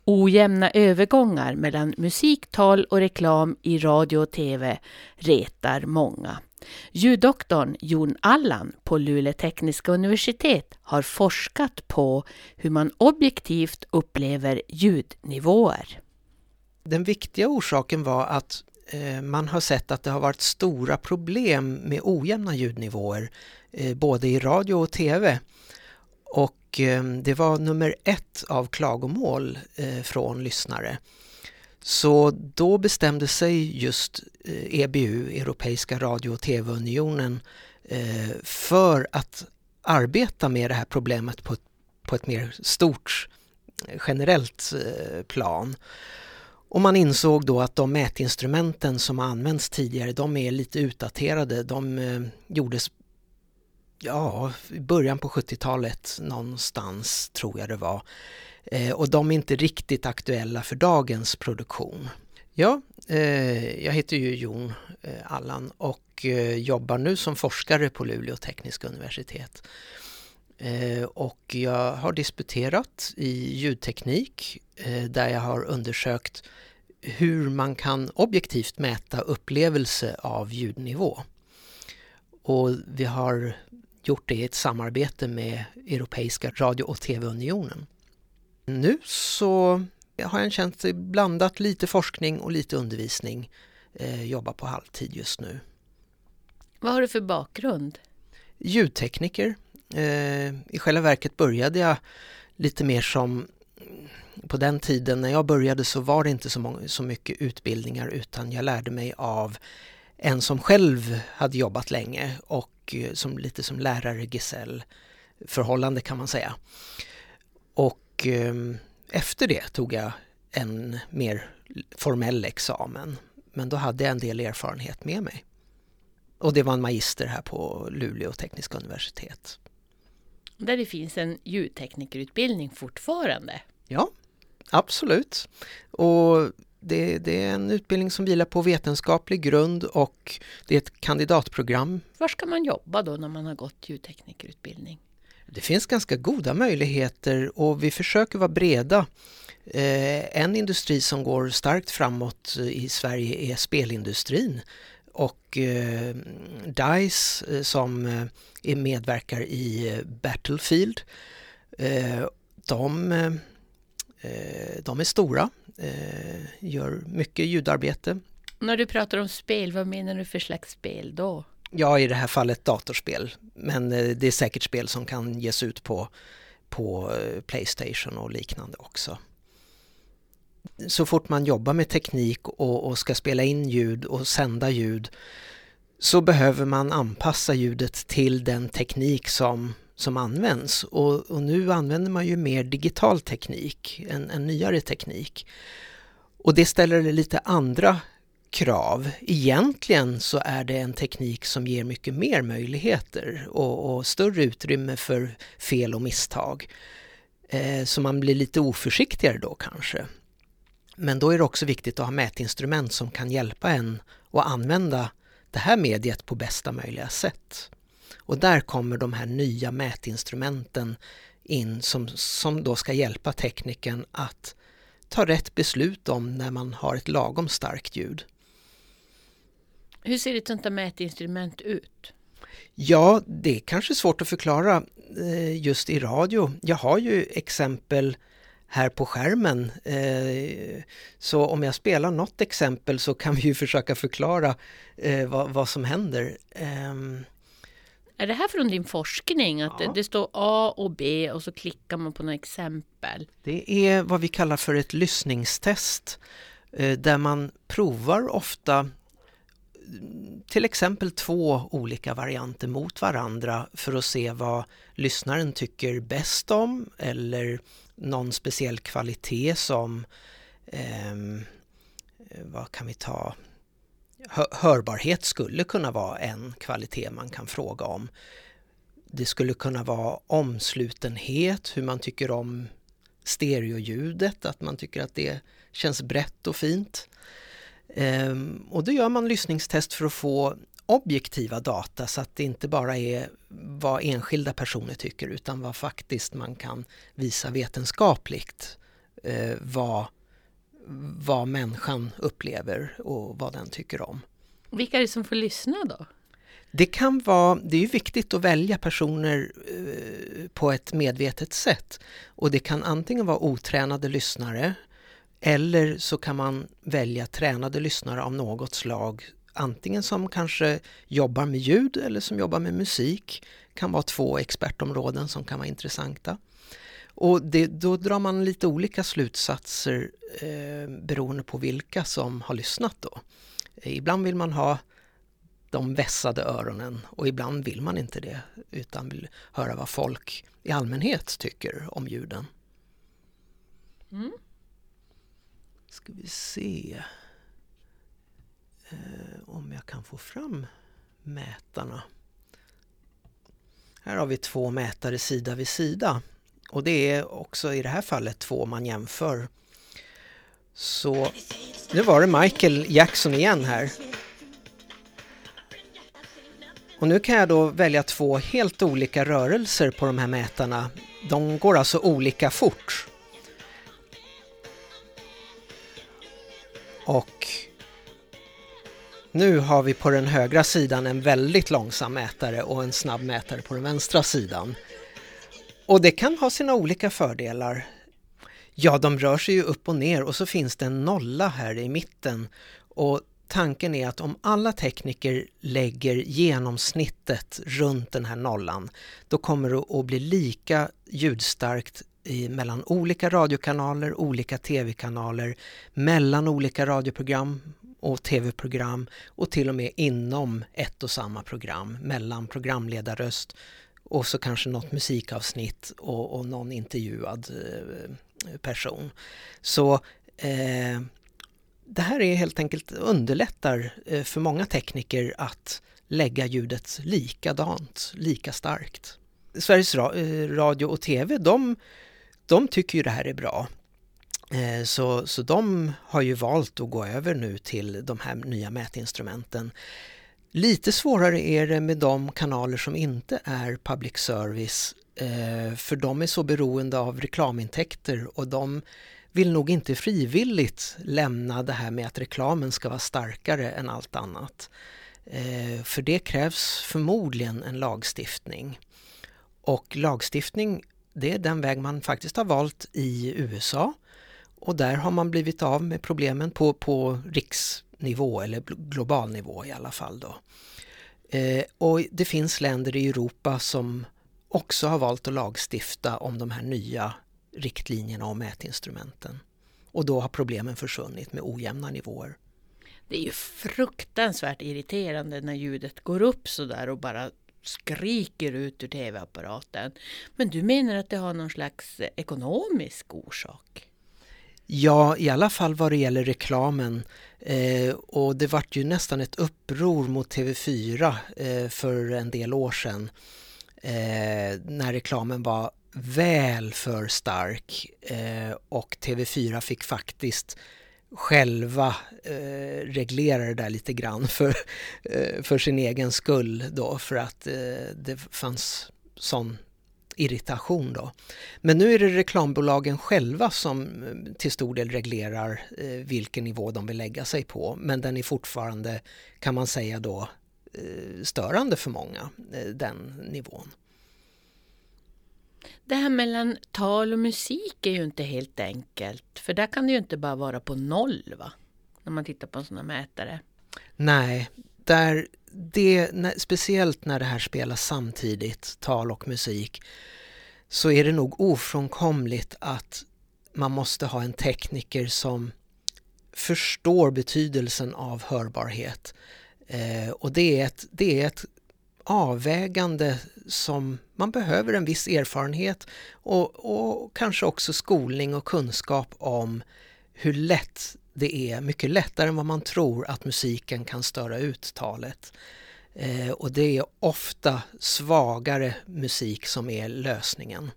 Ojämna övergångar mellan musik, tal och reklam i radio och tv retar många. Ljuddoktorn Jon Allan på Luleå tekniska universitet har forskat på hur man objektivt upplever ljudnivåer. Den viktiga orsaken var att man har sett att det har varit stora problem med ojämna ljudnivåer både i radio och tv. Och det var nummer 1 av klagomål från lyssnare. Så då bestämde sig just EBU, Europeiska radio- och tv-unionen, för att arbeta med det här problemet på ett mer stort generellt plan. Och man insåg då att de mätinstrumenten som används tidigare, de är lite utdaterade. De gjordes i början på 70-talet någonstans, tror jag det var. Och de är inte riktigt aktuella för dagens produktion. Ja, jag heter ju Jon Allan och jobbar nu som forskare på Luleå tekniska universitet. Och jag har disputerat i ljudteknik där jag har undersökt hur man kan objektivt mäta upplevelse av ljudnivå. Och vi har gjort det i ett samarbete med Europeiska radio- och tv-unionen. Nu så har jag en tjänst blandat lite forskning och lite undervisning. Jobbar på halvtid just nu. Vad har du för bakgrund? Ljudtekniker. I själva verket började jag lite mer som, på den tiden när jag började så var det inte så mycket utbildningar, utan jag lärde mig av en som själv hade jobbat länge och lite som lärare-gesäll-förhållande kan man säga. Och efter det tog jag en mer formell examen, men då hade jag en del erfarenhet med mig. Och det var en magister här på Luleå tekniska universitet. Där det finns en ljudteknikerutbildning fortfarande. Ja, absolut. Och det är en utbildning som vilar på vetenskaplig grund och det är ett kandidatprogram. Var ska man jobba då när man har gått ljudteknikerutbildning? Det finns ganska goda möjligheter och vi försöker vara breda. En industri som går starkt framåt i Sverige är spelindustrin. Och DICE som medverkar i Battlefield, de är stora, gör mycket ljudarbete. När du pratar om spel, vad menar du för slags spel då? Ja, i det här fallet datorspel, men det är säkert spel som kan ges ut på PlayStation och liknande också. Så fort man jobbar med teknik och ska spela in ljud och sända ljud så behöver man anpassa ljudet till den teknik som används. Och nu använder man ju mer digital teknik, en nyare teknik. Och det ställer lite andra krav. Egentligen så är det en teknik som ger mycket mer möjligheter och större utrymme för fel och misstag. Så man blir lite oförsiktigare då kanske. Men då är det också viktigt att ha mätinstrument som kan hjälpa en att använda det här mediet på bästa möjliga sätt. Och där kommer de här nya mätinstrumenten in som då ska hjälpa tekniken att ta rätt beslut om när man har ett lagom starkt ljud. Hur ser ett sånt här mätinstrument ut? Ja, det är kanske svårt att förklara just i radio. Jag har ju exempel här på skärmen. Så om jag spelar något exempel så kan vi ju försöka förklara vad som händer. Är det här från din forskning? Att det står A och B och så klickar man på några exempel? Det är vad vi kallar för ett lyssningstest. Där man provar ofta till exempel 2 olika varianter mot varandra för att se vad lyssnaren tycker bäst om eller någon speciell kvalitet som vad kan vi ta? Hörbarhet skulle kunna vara en kvalitet man kan fråga om. Det skulle kunna vara omslutenhet, hur man tycker om stereoljudet, att man tycker att det känns brett och fint. Och då gör man lyssningstest för att få objektiva data så att det inte bara är vad enskilda personer tycker utan vad faktiskt man kan visa vetenskapligt vad människan upplever och vad den tycker om. Vilka är det som får lyssna då? Det är ju viktigt att välja personer på ett medvetet sätt. Och det kan antingen vara otränade lyssnare eller så kan man välja tränade lyssnare av något slag. Antingen som kanske jobbar med ljud eller som jobbar med musik. Kan vara 2 expertområden som kan vara intressanta. Och då drar man lite olika slutsatser beroende på vilka som har lyssnat då. Ibland vill man ha de vässade öronen och ibland vill man inte det utan vill höra vad folk i allmänhet tycker om ljuden. Ska vi se om jag kan få fram mätarna. Här har vi 2 mätare sida vid sida och det är också i det här fallet 2 man jämför. Så nu var det Michael Jackson igen här. Och nu kan jag då välja 2 helt olika rörelser på de här mätarna. De går alltså olika fort. Och nu har vi på den högra sidan en väldigt långsam mätare och en snabb mätare på den vänstra sidan. Och det kan ha sina olika fördelar. Ja, de rör sig ju upp och ner och så finns det en nolla här i mitten. Och tanken är att om alla tekniker lägger genomsnittet runt den här nollan, då kommer det att bli lika ljudstarkt mellan olika radiokanaler, olika tv-kanaler, mellan olika radioprogram och tv-program och till och med inom ett och samma program, mellan programledarröst och så kanske något musikavsnitt och någon intervjuad person. Så det här är helt enkelt underlättar för många tekniker att lägga ljudet likadant, lika starkt. Sveriges Radio och TV, de tycker ju det här är bra. Så de har ju valt att gå över nu till de här nya mätinstrumenten. Lite svårare är det med de kanaler som inte är public service, för de är så beroende av reklamintäkter och de vill nog inte frivilligt lämna det här med att reklamen ska vara starkare än allt annat. För det krävs förmodligen en lagstiftning. Och lagstiftning, det är den väg man faktiskt har valt i USA. Och där har man blivit av med problemen på riksnivå eller global nivå i alla fall då. Och det finns länder i Europa som också har valt att lagstifta om de här nya riktlinjerna och mätinstrumenten. Och då har problemen försvunnit med ojämna nivåer. Det är ju fruktansvärt irriterande när ljudet går upp så där och bara skriker ut ur tv-apparaten. Men du menar att det har någon slags ekonomisk orsak? Ja, i alla fall vad det gäller reklamen. Och det var ju nästan ett uppror mot TV4 för en del år sedan. När reklamen var väl för stark och TV4 fick faktiskt själva reglera det där lite grann för sin egen skull då, för att det fanns sån irritation då. Men nu är det reklambolagen själva som till stor del reglerar vilken nivå de vill lägga sig på, men den är fortfarande, kan man säga då, störande för många, den nivån. Det här mellan tal och musik är ju inte helt enkelt. För där kan det ju inte bara vara på 0, va? När man tittar på en sån här mätare. Nej, speciellt när det här spelas samtidigt, tal och musik, så är det nog ofrånkomligt att man måste ha en tekniker som förstår betydelsen av hörbarhet. Och det är ett avvägande som man behöver en viss erfarenhet och kanske också skolning och kunskap om hur lätt det är, mycket lättare än vad man tror, att musiken kan störa ut talet. Och det är ofta svagare musik som är lösningen.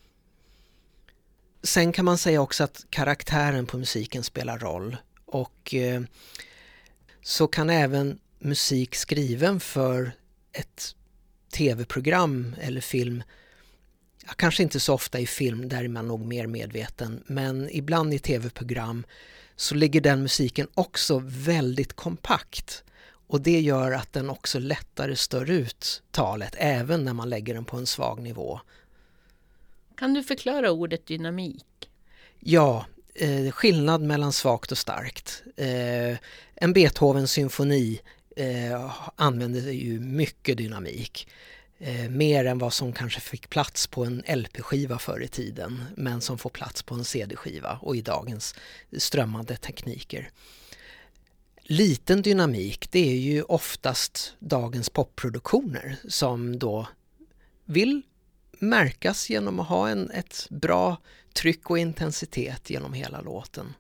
Sen kan man säga också att karaktären på musiken spelar roll, och så kan även musik skriven för ett tv-program eller film kanske inte så ofta i film, där är man nog mer medveten, men ibland i tv-program så ligger den musiken också väldigt kompakt. Och det gör att den också lättare stör ut talet, även när man lägger den på en svag nivå. Kan du förklara ordet dynamik? Ja, skillnad mellan svagt och starkt. En Beethoven-symfoni använder ju mycket dynamik. Mer än vad som kanske fick plats på en LP-skiva förr i tiden, men som får plats på en CD-skiva och i dagens strömmande tekniker. Liten dynamik, det är ju oftast dagens popproduktioner som då vill märkas genom att ha ett bra tryck och intensitet genom hela låten.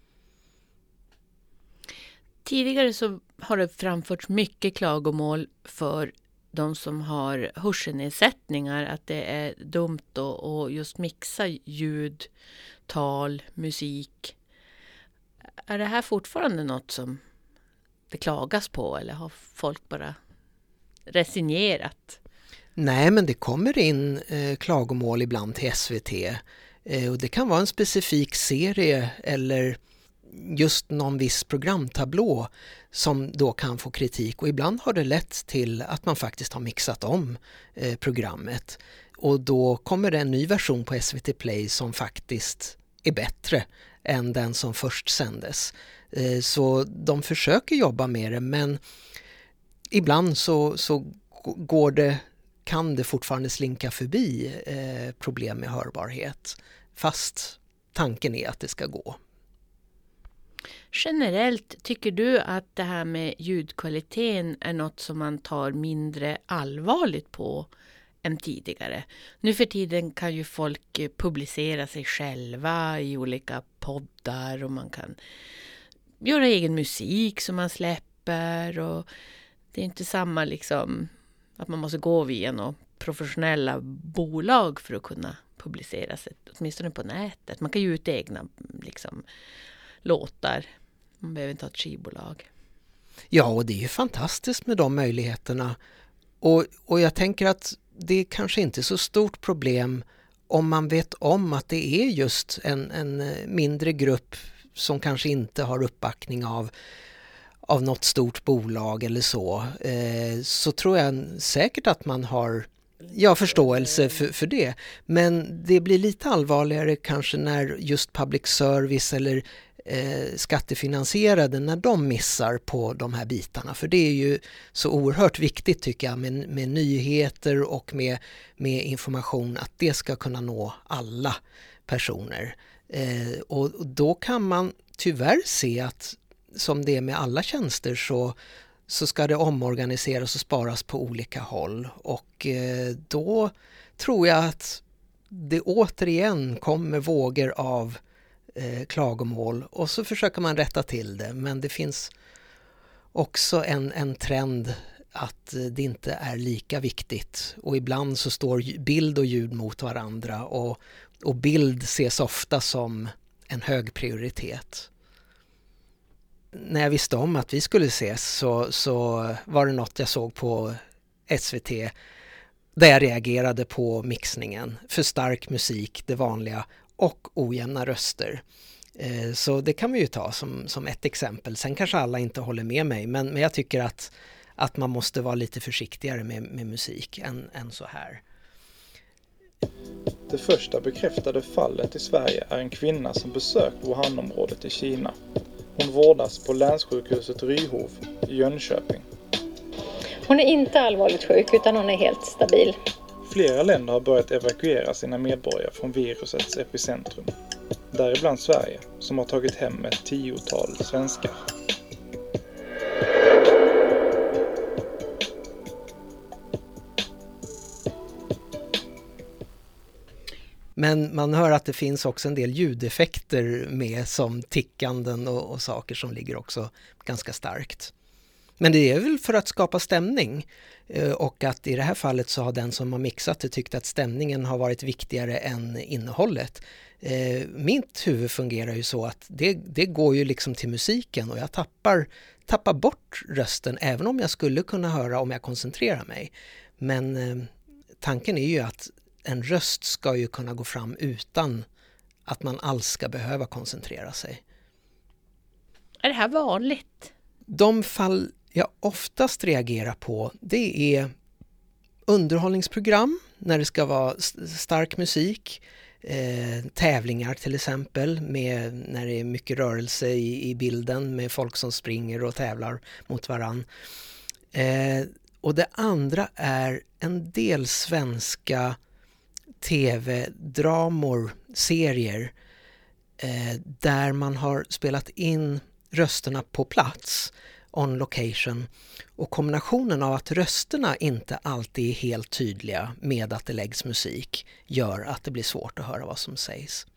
Tidigare så har det framförts mycket klagomål för de som har hörselnedsättningar, att det är dumt att just mixa ljud, tal, musik. Är det här fortfarande något som det klagas på, eller har folk bara resignerat? Nej, men det kommer in klagomål ibland till SVT. Och det kan vara en specifik serie eller just någon viss programtablå som då kan få kritik. Och ibland har det lett till att man faktiskt har mixat om programmet. Och då kommer det en ny version på SVT Play som faktiskt är bättre än den som först sändes. Så de försöker jobba med det, men ibland så kan det fortfarande slinka förbi problem med hörbarhet, fast tanken är att det ska gå. Generellt, tycker du att det här med ljudkvaliteten är något som man tar mindre allvarligt på än tidigare? Nu för tiden kan ju folk publicera sig själva i olika poddar, och man kan göra egen musik som man släpper, och det är inte samma liksom att man måste gå via några professionella bolag för att kunna publicera sig, åtminstone på nätet. Man kan ju ut egna liksom låtar. Man behöver inte ha ett skivbolag. Ja, och det är ju fantastiskt med de möjligheterna. Och jag tänker att det är kanske inte är så stort problem om man vet om att det är just en mindre grupp som kanske inte har uppbackning av något stort bolag eller så tror jag säkert att man har förståelse för det. Men det blir lite allvarligare kanske när just public service eller skattefinansierade, när de missar på de här bitarna. För det är ju så oerhört viktigt, tycker jag, med nyheter och med information, att det ska kunna nå alla personer. Och då kan man tyvärr se att, som det är med alla tjänster, så ska det omorganiseras och sparas på olika håll. Och då tror jag att det återigen kommer vågor av klagomål, och så försöker man rätta till det. Men det finns också en trend att det inte är lika viktigt. Och ibland så står bild och ljud mot varandra, och bild ses ofta som en hög prioritet. När jag visste om att vi skulle ses så var det något jag såg på SVT där jag reagerade på mixningen. För stark musik, det vanliga, och ojämna röster. Så det kan vi ju ta som ett exempel. Sen kanske alla inte håller med mig, men jag tycker att man måste vara lite försiktigare med musik än så här. Det första bekräftade fallet i Sverige är en kvinna som besökt Wuhan-området i Kina. Hon vårdas på länssjukhuset Ryhov i Jönköping. Hon är inte allvarligt sjuk, utan hon är helt stabil. Flera länder har börjat evakuera sina medborgare från virusets epicentrum. Däribland Sverige, som har tagit hem ett 10-tal svenskar. Men man hör att det finns också en del ljudeffekter med, som tickanden och saker som ligger också ganska starkt. Men det är väl för att skapa stämning, och att i det här fallet så har den som har mixat det tyckt att stämningen har varit viktigare än innehållet. Mitt huvud fungerar ju så att det går ju liksom till musiken, och jag tappar bort rösten, även om jag skulle kunna höra om jag koncentrerar mig. Men tanken är ju att en röst ska ju kunna gå fram utan att man alls ska behöva koncentrera sig. Är det här vanligt? De fall jag oftast reagerar på, det är underhållningsprogram när det ska vara stark musik, tävlingar till exempel, när det är mycket rörelse i bilden med folk som springer och tävlar mot varann. Och det andra är en del svenska tv-dramor, serier, där man har spelat in rösterna på plats, on location, och kombinationen av att rösterna inte alltid är helt tydliga med att det läggs musik gör att det blir svårt att höra vad som sägs.